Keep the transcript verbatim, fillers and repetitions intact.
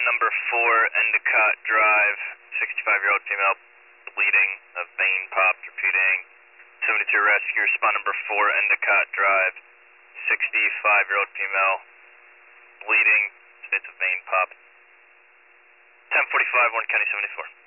Spawn number four, Endicott Drive, sixty-five-year-old female, bleeding, a vein popped, repeating. seventy-two rescue, Spawn number four, Endicott Drive, sixty-five-year-old female, bleeding, states of vein pop. ten forty-five, one County seventy-four.